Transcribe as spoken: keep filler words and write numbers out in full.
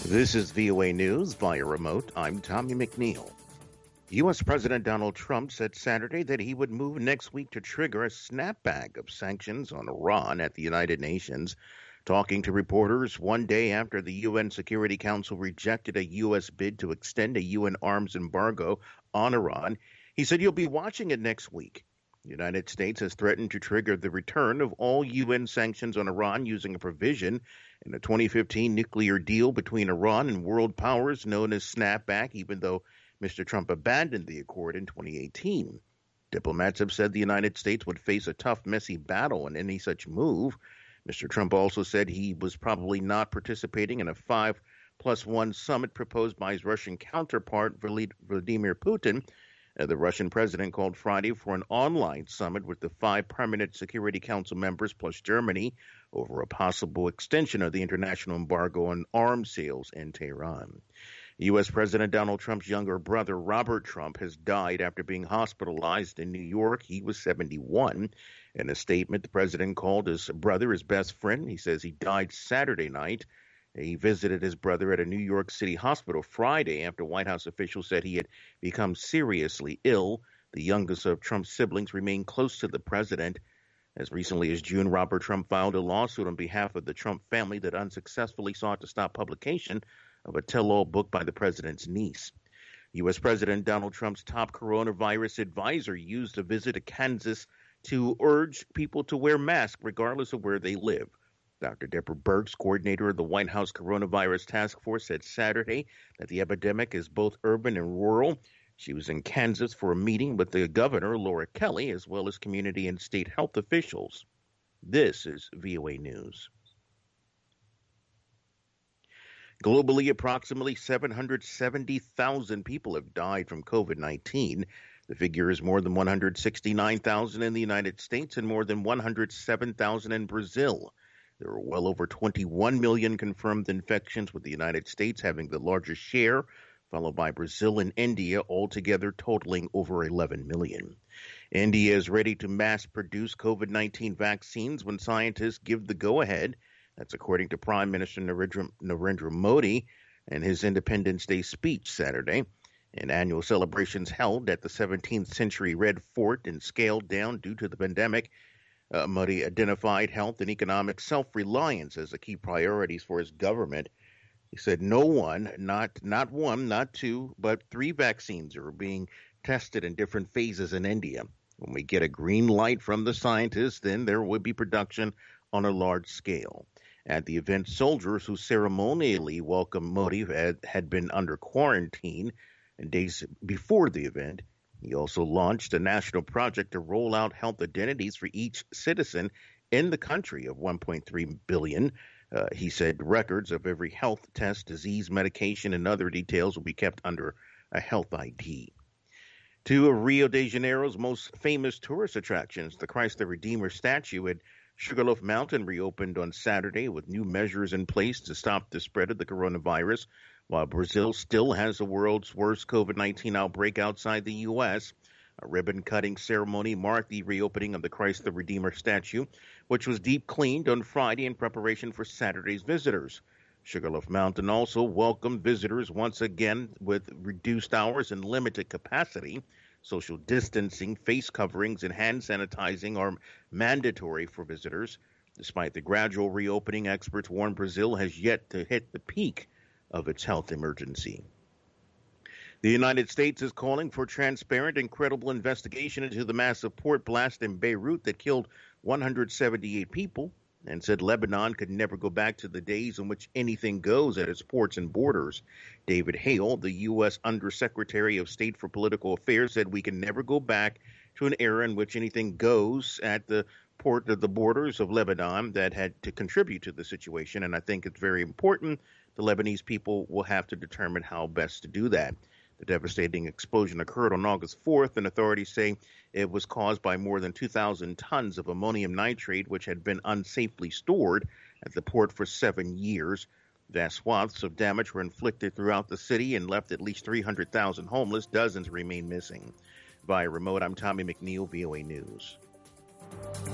This is V O A News via remote. I'm Tommy McNeil. U S. President Donald Trump said Saturday that he would move next week to trigger a snapback of sanctions on Iran at the United Nations. Talking to reporters one day after the U N Security Council rejected a U S bid to extend a U N arms embargo on Iran, he said you'll be watching it next week. The United States has threatened to trigger the return of all U N sanctions on Iran using a provision in the twenty fifteen nuclear deal between Iran and world powers known as Snapback, even though Mister Trump abandoned the accord in twenty eighteen. Diplomats have said the United States would face a tough, messy battle in any such move. Mister Trump also said he was probably not participating in a five plus one summit proposed by his Russian counterpart, Vladimir Putin. Uh, the Russian president called Friday for an online summit with the five permanent Security Council members plus Germany over a possible extension of the international embargo on arms sales in Tehran. U S. President Donald Trump's younger brother, Robert Trump, has died after being hospitalized in New York. He was seventy-one. In a statement, the president called his brother his best friend. He says he died Saturday night. He visited his brother at a New York City hospital Friday after White House officials said he had become seriously ill. The youngest of Trump's siblings remained close to the president. As recently as June, Robert Trump filed a lawsuit on behalf of the Trump family that unsuccessfully sought to stop publication of a tell-all book by the president's niece. U S. President Donald Trump's top coronavirus advisor used a visit to Kansas to urge people to wear masks regardless of where they live. Doctor Deborah Birx, coordinator of the White House Coronavirus Task Force, said Saturday that the epidemic is both urban and rural. She was in Kansas for a meeting with the governor, Laura Kelly, as well as community and state health officials. This is V O A News. Globally, approximately seven hundred seventy thousand people have died from COVID nineteen. The figure is more than one hundred sixty-nine thousand in the United States and more than one hundred seven thousand in Brazil. There are well over twenty-one million confirmed infections, with the United States having the largest share, followed by Brazil and India, altogether totaling over eleven million. India is ready to mass-produce COVID nineteen vaccines when scientists give the go-ahead. That's according to Prime Minister Narendra, Narendra Modi in his Independence Day speech Saturday. In annual celebrations held at the seventeenth century Red Fort and scaled down due to the pandemic, Uh, Modi identified health and economic self-reliance as the key priorities for his government. He said no one, not not one, not two, but three vaccines are being tested in different phases in India. When we get a green light from the scientists, then there would be production on a large scale. At the event, soldiers who ceremonially welcomed Modi had, had been under quarantine and days before the event. He also launched a national project to roll out health identities for each citizen in the country of one point three billion. Uh, he said records of every health test, disease, medication, and other details will be kept under a health I D. Two of Rio de Janeiro's most famous tourist attractions, the Christ the Redeemer statue at Sugarloaf Mountain, reopened on Saturday with new measures in place to stop the spread of the coronavirus. While Brazil still has the world's worst COVID nineteen outbreak outside the U S, a ribbon-cutting ceremony marked the reopening of the Christ the Redeemer statue, which was deep-cleaned on Friday in preparation for Saturday's visitors. Sugarloaf Mountain also welcomed visitors once again with reduced hours and limited capacity. Social distancing, face coverings, and hand sanitizing are mandatory for visitors. Despite the gradual reopening, experts warn Brazil has yet to hit the peak of its health emergency. The United States is calling for transparent and credible investigation into the massive port blast in Beirut that killed one hundred seventy-eight people, and said Lebanon could never go back to the days in which anything goes at its ports and borders. David Hale, the U S. Undersecretary of State for Political Affairs, said we can never go back to an era in which anything goes at the port of the borders of Lebanon that had to contribute to the situation, and I think it's very important. The Lebanese people will have to determine how best to do that. The devastating explosion occurred on August fourth, and authorities say it was caused by more than two thousand tons of ammonium nitrate, which had been unsafely stored at the port for seven years. Vast swaths of damage were inflicted throughout the city and left at least three hundred thousand homeless. Dozens remain missing. Via remote, I'm Tommy McNeil, V O A News.